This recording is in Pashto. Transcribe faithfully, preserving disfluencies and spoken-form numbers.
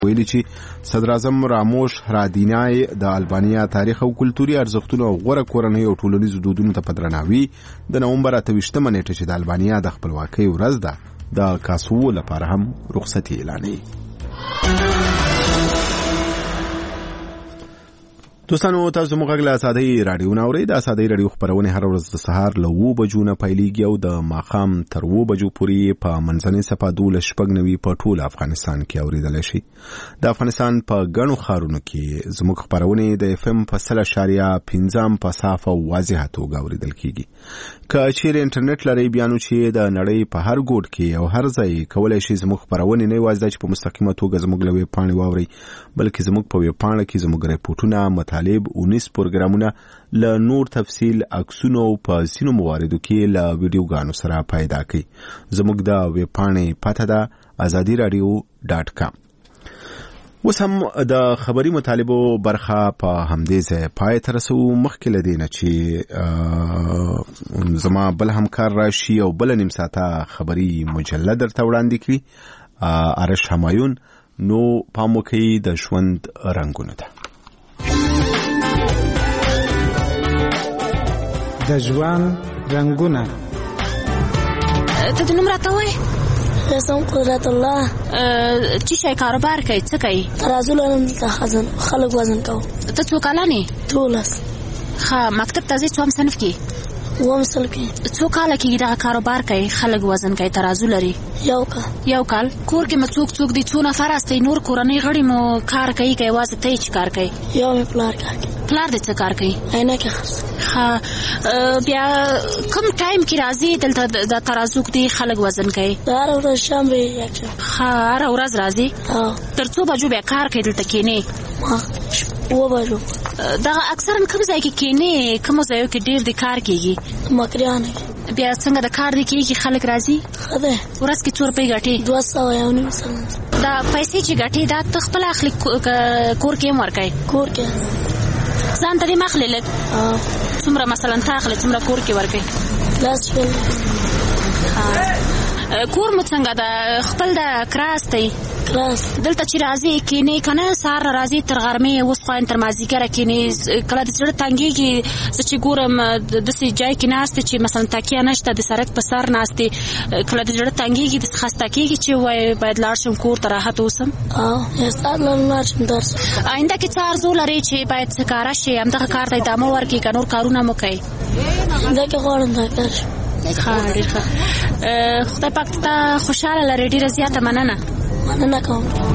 ویلي چې صدر اعظم راموش هرادینای د البانیا تاریخ او کلتوري ارزښتونو او غوره کورنۍ او ټولنیزو دودونو ته په درناوي د نومبر اته ویشتمه نیټه چې د البانیا د خپلواکۍ ورځ ده د کاسوو لپاره هم رخصتي اعلانوي. دوستانو تاسو موږ غږ له آزادۍ راډیو نه اورئ. د آزادۍ راډیو خپرونې هر ورځ د سهار له اوه بجو نه پیلېږي او د ماښام تر اوه بجو پورې په منځنۍ څپه دولس شپږ نوي په ټول افغانستان کې اورېدلی شي. د افغانستان په ګڼو ښارونو کې زموږ خپرونې د اف ام په سل اشاریه پنځم په صافه او واضحه توګه اورېدل کېږي. که چیرې انټرنیټ لرئ بیا نو چې د نړۍ په هر ګوټ کې او هر ځای کولی شئ زموږ خپرونې نه یوازې دا چې په مستقیمه توګه زموږ له ویبپاڼې واورئ بلکې زموږ په ویبپاڼه کې زموږ ریپورټونه مطالب اونیس پروګرامونه له نور تفصیل عکسونو په ځینو مواردو کې له ویډیوګانو سره پیدا کړئ. زموږ د ویبپاڼې پته ده ازادي رادیو ډاټ کام. اوس هم د خبري مطالبو برخه په همدې ځای پای ته رسوو. مخکې له دې نه چې زما بل همکار راشي او بله نیم ساعته خبري مجله درته وړاندې کړي آرش همایون، نو پام وکړئ د ژوند رنګونو ته. د ژوند رنګونه. ته د نوم راته وایې؟ اسم قدرت الله. چې شی کاروبار کوي؟ څه کوي؟ ترازو لرم دلته خزن خلک وزن کوم. ته څو کالان یې؟ دولس. ښه مکتب ته ځې؟ څوم صنف کې؟ اووم صنف کې. څو کاله کېږي دغه کاروبار کوي؟ خلک وزن کوي، ترازو لري؟ یو کال. یو کال. کور کې مو څوک څوک دي؟ څو نفر استئ؟ نور کورنۍ غړي مو کار کوي که یوازې ته یې چې کار کوي؟ یو مې پلار کار کوي. پلار دې څه کار کوي؟ عینکې خرڅوي. ښه بیا کوم ټایم کې راځي دلته د ترازو کې خلک وزن کوي؟ هره ورځ شنبه یکشنبه. ښه هره ورځ راځي؟ تر څو بجو بیا کار کوي دلته کېنې؟ اوه بجو. دغه اکثرا کوم ځای کې کېنې؟ کومو ځایو کې ډېر د کار کېږي؟ مکریانو کې. بیا څنګه د کار دی کېږي؟ خلک راځي؟ ښه دی. ورځ کې څو روپۍ ګټې؟ دوه سوه یو نیم سوه. دا پیسې چې ګټې دا ته خپله اخلي کور کې هم ورکوې؟ کور کې ځان ته دې م اخلې لږ؟ څومره مثلا ته اخلې څومره کور کې ورکوې؟ لاس شل. کور مو څنګه ده؟ خپل د کراس دی؟ کراس. دلته چې راځي کېنې که نه سهار راځي تر غرمې اوس خوا تر مازدیګره کېنې کله د زړه تنګېږي؟ زه چې ګورم داسې جای کې ناستې چې مثلا تکیه نشته د سړک په سر ناستې کله د زړه تنګېږي داسې خسته کېږي چې وایي باید لاړ شم کور ته راحت اوسم؟ استاد لرم لاړ شم درس. آینده کې څه آرزو لرې چې باید څه کاره شي همدغه کار ته ادامه ورکړي که نور کارونه مو کوي؟ آینده کې غواړم دا کار شم. ښه ډېر ښه. خدای پاک ته خوشحاله لرې. ډېره زیاته مننه. مننه کوم.